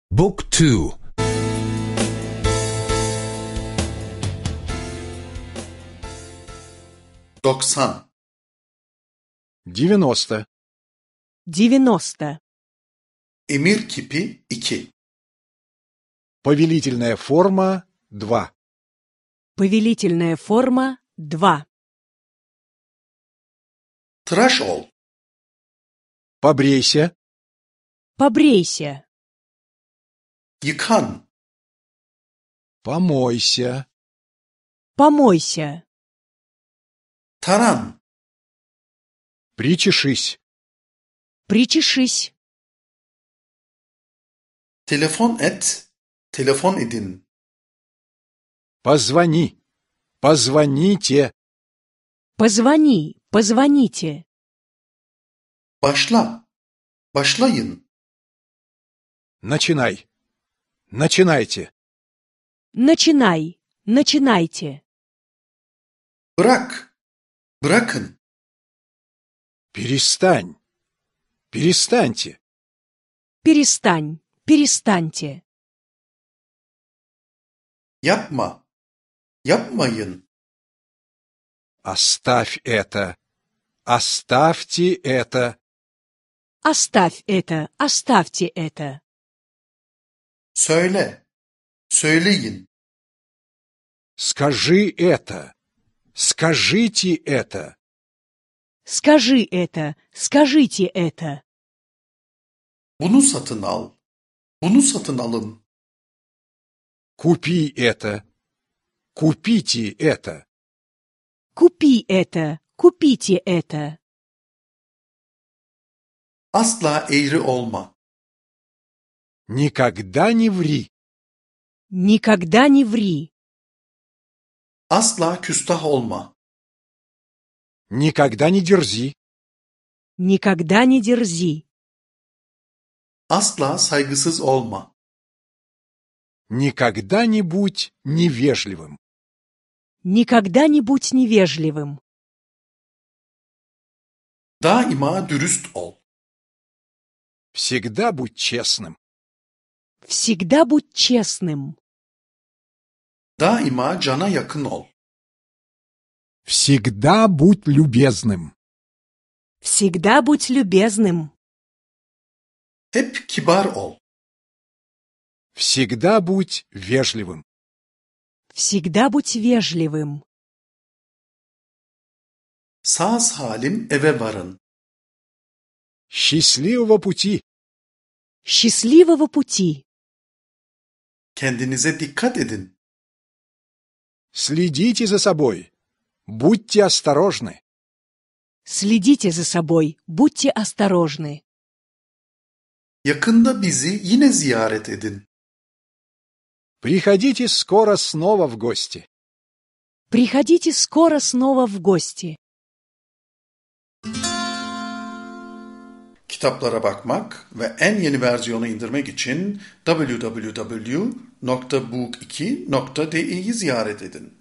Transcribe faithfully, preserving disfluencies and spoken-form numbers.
Book two. doksan. девяносто. девяносто. Emir kipi iki. Повелительная форма два. Повелительная форма два. Tıraş ol. Побрейся. Побрейся. Yıkan. Помойся. Помойся. Taran. Причешись. Причешись. Telefon et. Telefon edin. Позвони. Позвоните. Позвони. Позвоните. Başla. Başlayın. Начинай. Начинайте. Начинай. Начинайте. Bırak. Bırakın. Перестань. Перестаньте. Перестань. Перестаньте. Yapma. Yapmayın. Оставь это. Оставьте это. Оставь это. Оставьте это. Söyle. Söyleyin. Скажи это. Скажите это. Скажи это. Скажите это. Bunu satın al. Bunu satın alın. Купи это. Купите это. Купи это. Купите это. Asla eğri olma. Никогда не ври. Никогда не ври. Asla küstah olma. Никогда не дерзи. Никогда не дерзи. Asla saygısız olma. Никогда не будь невежливым. Никогда не будь невежливым. Daima dürüst ol. Всегда будь честным. Всегда будь честным. Daima cana yakın ol. Всегда будь любезным. Всегда будь любезным. Hep kibar ol. Всегда будь вежливым. Всегда будь вежливым. Sağ salim eve varın. Счастливого пути. Счастливого пути. Kendinize dikkat edin. Следите за собой. Будьте осторожны. Следите за собой. Будьте осторожны. Yakında bizi yine ziyaret edin. Приходите скоро снова в гости. Приходите скоро снова в гости. Kitaplara bakmak ve en yeni versiyonu indirmek için double-u double-u double-u nokta book iki nokta di'yi ziyaret edin.